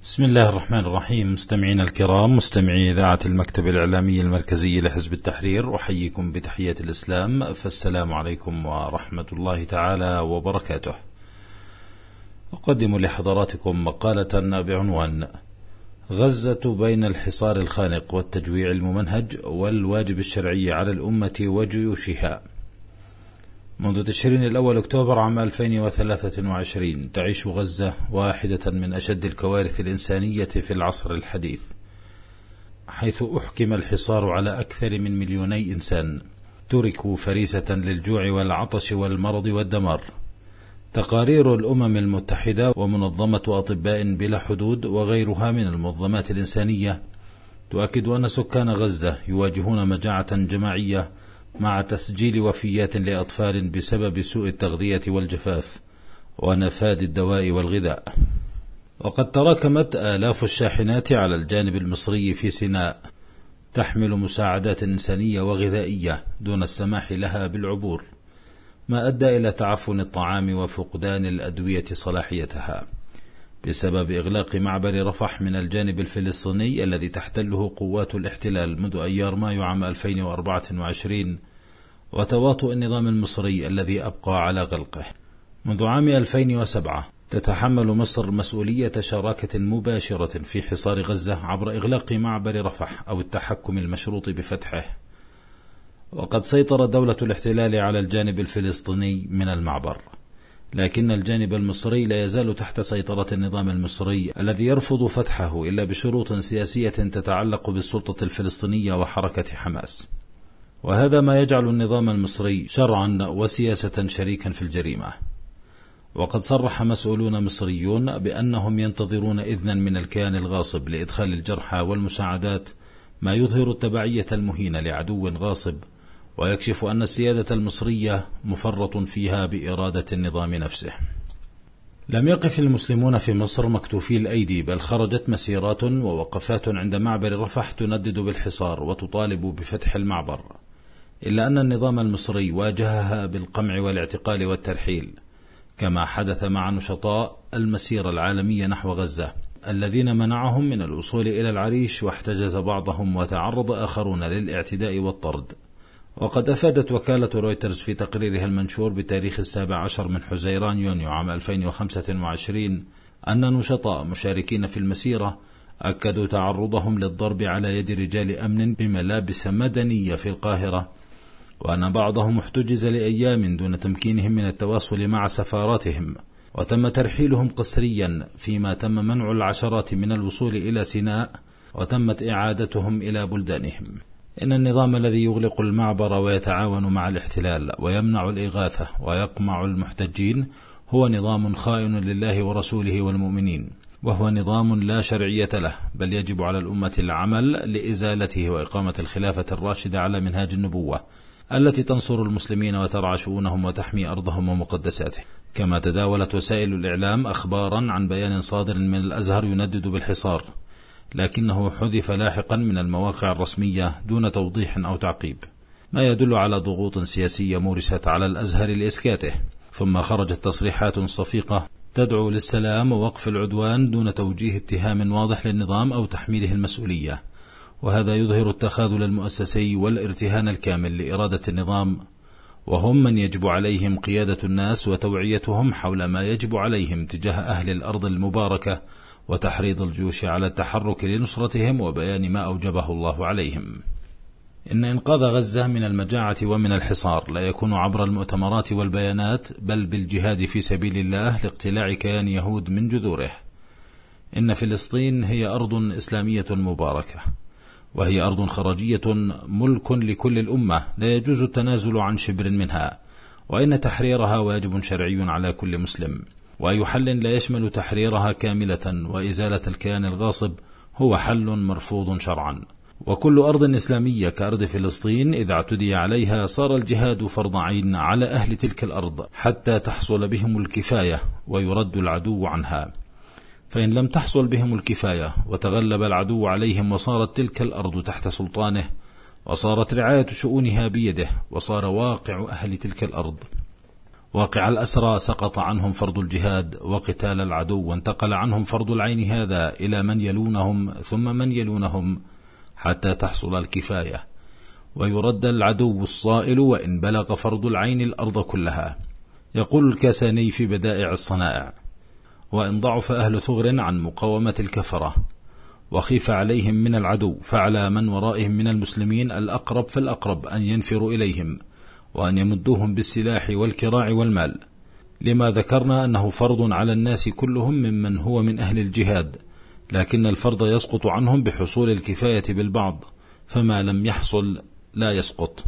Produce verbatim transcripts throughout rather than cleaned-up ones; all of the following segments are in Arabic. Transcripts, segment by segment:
بسم الله الرحمن الرحيم. مستمعين الكرام، مستمعي إذاعة المكتب الإعلامي المركزي لحزب التحرير، أحييكم بتحية الإسلام، فالسلام عليكم ورحمة الله تعالى وبركاته. أقدم لحضراتكم مقالة بعنوان غزة بين الحصار الخانق والتجويع الممنهج والواجب الشرعي على الأمة وجيوشها. منذ تشرين الأول أكتوبر عام ألفين وثلاثة وعشرين تعيش غزة واحدة من أشد الكوارث الإنسانية في العصر الحديث، حيث أحكم الحصار على أكثر من مليوني إنسان تركوا فريسة للجوع والعطش والمرض والدمار. تقارير الأمم المتحدة ومنظمة أطباء بلا حدود وغيرها من المنظمات الإنسانية تؤكد أن سكان غزة يواجهون مجاعة جماعية مع تسجيل وفيات لأطفال بسبب سوء التغذية والجفاف ونفاد الدواء والغذاء. وقد تراكمت آلاف الشاحنات على الجانب المصري في سيناء تحمل مساعدات إنسانية وغذائية دون السماح لها بالعبور، ما أدى إلى تعفن الطعام وفقدان الأدوية صلاحيتها بسبب إغلاق معبر رفح من الجانب الفلسطيني الذي تحتله قوات الاحتلال منذ أيار مايو عام ألفين وأربعة وعشرين، وتواطؤ النظام المصري الذي أبقى على غلقه. منذ عام ألفين وسبعة تتحمل مصر مسؤولية شراكة مباشرة في حصار غزة عبر إغلاق معبر رفح أو التحكم المشروط بفتحه، وقد سيطر دولة الاحتلال على الجانب الفلسطيني من المعبر، لكن الجانب المصري لا يزال تحت سيطرة النظام المصري الذي يرفض فتحه إلا بشروط سياسية تتعلق بالسلطة الفلسطينية وحركة حماس، وهذا ما يجعل النظام المصري شرعا وسياسة شريكا في الجريمة. وقد صرح مسؤولون مصريون بأنهم ينتظرون إذنا من الكيان الغاصب لإدخال الجرحى والمساعدات، ما يظهر التبعية المهينة لعدو غاصب ويكشف أن السيادة المصرية مفرط فيها بإرادة النظام نفسه. لم يقف المسلمون في مصر مكتوفي الأيدي، بل خرجت مسيرات ووقفات عند معبر رفح تندد بالحصار وتطالب بفتح المعبر، إلا أن النظام المصري واجهها بالقمع والاعتقال والترحيل، كما حدث مع نشطاء المسيرة العالمية نحو غزة الذين منعهم من الوصول إلى العريش، واحتجز بعضهم وتعرض آخرون للاعتداء والطرد. وقد أفادت وكالة رويترز في تقريرها المنشور بتاريخ السابع عشر من حزيران يونيو عام ألفين وخمسة وعشرين أن نشطاء مشاركين في المسيرة أكدوا تعرضهم للضرب على يد رجال أمن بملابس مدنية في القاهرة، وأن بعضهم احتجز لأيام دون تمكينهم من التواصل مع سفاراتهم، وتم ترحيلهم قسريا، فيما تم منع العشرات من الوصول إلى سيناء وتمت إعادتهم إلى بلدانهم. إن النظام الذي يغلق المعبر ويتعاون مع الاحتلال ويمنع الإغاثة ويقمع المحتجين هو نظام خائن لله ورسوله والمؤمنين، وهو نظام لا شرعية له، بل يجب على الأمة العمل لإزالته وإقامة الخلافة الراشدة على منهاج النبوة التي تنصر المسلمين وترعى شؤونهم وتحمي أرضهم ومقدساتهم. كما تداولت وسائل الإعلام أخبارا عن بيان صادر من الأزهر يندد بالحصار، لكنه حذف لاحقا من المواقع الرسمية دون توضيح أو تعقيب، ما يدل على ضغوط سياسية مورست على الأزهر لإسكاته. ثم خرجت تصريحات صفيقة تدعو للسلام ووقف العدوان دون توجيه اتهام واضح للنظام أو تحميله المسؤولية، وهذا يظهر التخاذل المؤسسي والارتهان الكامل لإرادة النظام، وهم من يجب عليهم قيادة الناس وتوعيتهم حول ما يجب عليهم تجاه أهل الأرض المباركة، وتحريض الجيوش على التحرك لنصرتهم وبيان ما أوجبه الله عليهم. إن إنقاذ غزة من المجاعة ومن الحصار لا يكون عبر المؤتمرات والبيانات، بل بالجهاد في سبيل الله لاقتلاع كيان يهود من جذوره. إن فلسطين هي أرض إسلامية مباركة، وهي أرض خراجية ملك لكل الأمة لا يجوز التنازل عن شبر منها، وإن تحريرها واجب شرعي على كل مسلم، وأي حل لا يشمل تحريرها كاملة وإزالة الكيان الغاصب هو حل مرفوض شرعا. وكل أرض إسلامية كأرض فلسطين إذا اعتدي عليها صار الجهاد فرض عين على أهل تلك الأرض حتى تحصل بهم الكفاية ويرد العدو عنها، فإن لم تحصل بهم الكفاية وتغلب العدو عليهم وصارت تلك الأرض تحت سلطانه وصارت رعاية شؤونها بيده وصار واقع أهل تلك الأرض واقع الأسرى سقط عنهم فرض الجهاد وقتال العدو، وانتقل عنهم فرض العين هذا إلى من يلونهم ثم من يلونهم حتى تحصل الكفاية، ويرد العدو الصائل وإن بلغ فرض العين الأرض كلها. يقول الكاساني في بدائع الصنائع: وإن ضعف أهل ثغر عن مقاومة الكفرة وخيف عليهم من العدو، فعلى من ورائهم من المسلمين الأقرب فالأقرب أن ينفروا إليهم وأن يمدوهم بالسلاح والكراع والمال، لما ذكرنا أنه فرض على الناس كلهم ممن هو من أهل الجهاد، لكن الفرض يسقط عنهم بحصول الكفاية بالبعض، فما لم يحصل لا يسقط.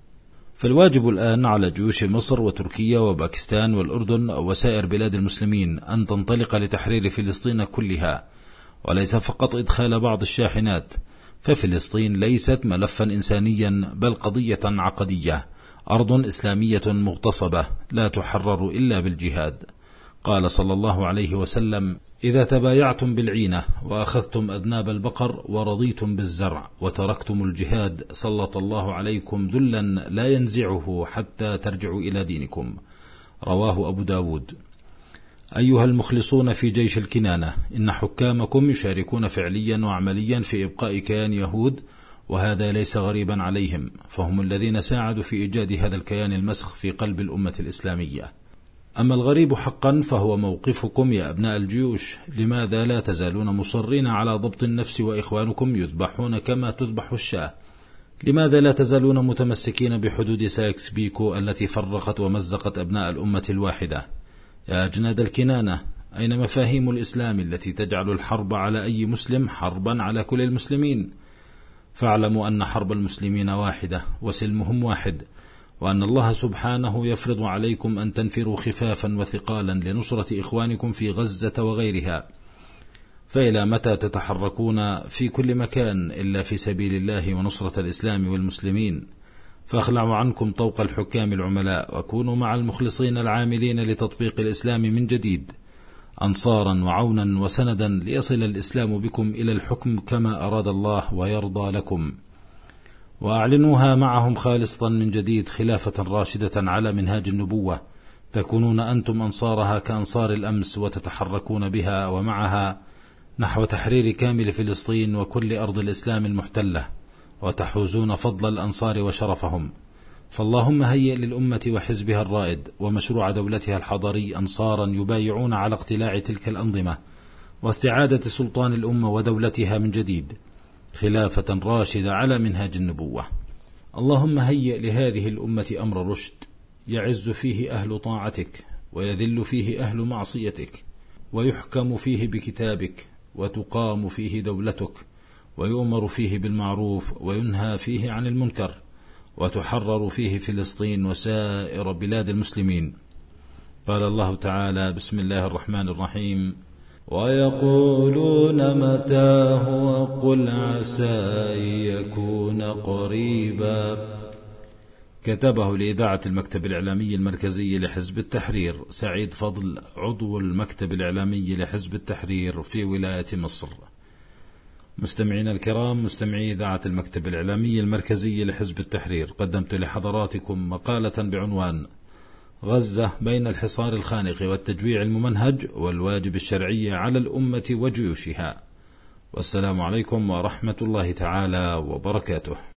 فالواجب الآن على جيوش مصر وتركيا وباكستان والأردن وسائر بلاد المسلمين أن تنطلق لتحرير فلسطين كلها، وليس فقط إدخال بعض الشاحنات، ففلسطين ليست ملفا إنسانيا بل قضية عقدية، أرض إسلامية مغتصبة لا تحرر إلا بالجهاد. قال صلى الله عليه وسلم: إذا تبايعتم بالعينة وأخذتم أذناب البقر ورضيتم بالزرع وتركتم الجهاد سلط الله عليكم ذلا لا ينزعه حتى ترجعوا إلى دينكم. رواه أبو داود. أيها المخلصون في جيش الكنانة، إن حكامكم يشاركون فعليا وعمليا في إبقاء كيان يهود، وهذا ليس غريبا عليهم، فهم الذين ساعدوا في إيجاد هذا الكيان المسخ في قلب الأمة الإسلامية. أما الغريب حقا فهو موقفكم يا أبناء الجيوش. لماذا لا تزالون مصرين على ضبط النفس وإخوانكم يذبحون كما تذبح الشاة؟ لماذا لا تزالون متمسكين بحدود سايكس بيكو التي فرقت ومزقت أبناء الأمة الواحدة؟ يا أجناد الكنانة، أين مفاهيم الإسلام التي تجعل الحرب على أي مسلم حربا على كل المسلمين؟ فاعلموا أن حرب المسلمين واحدة وسلمهم واحد، وأن الله سبحانه يفرض عليكم أن تنفروا خفافا وثقالا لنصرة إخوانكم في غزة وغيرها. فإلى متى تتحركون في كل مكان إلا في سبيل الله ونصرة الإسلام والمسلمين؟ فاخلعوا عنكم طوق الحكام العملاء، وكونوا مع المخلصين العاملين لتطبيق الإسلام من جديد، أنصارا وعونا وسندا ليصل الإسلام بكم إلى الحكم كما أراد الله ويرضى لكم، وأعلنوها معهم خالصة من جديد خلافة راشدة على منهاج النبوة، تكونون أنتم أنصارها كأنصار الأمس، وتتحركون بها ومعها نحو تحرير كامل فلسطين وكل أرض الإسلام المحتلة، وتحوزون فضل الأنصار وشرفهم. فاللهم هيئ للأمة وحزبها الرائد ومشروع دولتها الحضري أنصارا يبايعون على اقتلاع تلك الأنظمة واستعادة سلطان الأمة ودولتها من جديد، خلافة راشدة على منهاج النبوة. اللهم هيئ لهذه الأمة أمر رشد، يعز فيه أهل طاعتك ويذل فيه أهل معصيتك، ويحكم فيه بكتابك، وتقام فيه دولتك، ويؤمر فيه بالمعروف وينهى فيه عن المنكر، وتحرر فيه فلسطين وسائر بلاد المسلمين. قال الله تعالى: بسم الله الرحمن الرحيم: ويقولون متى هو قل عسى أن يكون قريبا. كتبه لإذاعة المكتب الإعلامي المركزي لحزب التحرير سعيد فضل، عضو المكتب الإعلامي لحزب التحرير في ولاية مصر. مستمعين الكرام، مستمعي إذاعة المكتب الإعلامي المركزي لحزب التحرير، قدمت لحضراتكم مقالة بعنوان: غزة بين الحصار الخانق والتجويع الممنهج والواجب الشرعي على الأمة وجيوشها. والسلام عليكم ورحمة الله تعالى وبركاته.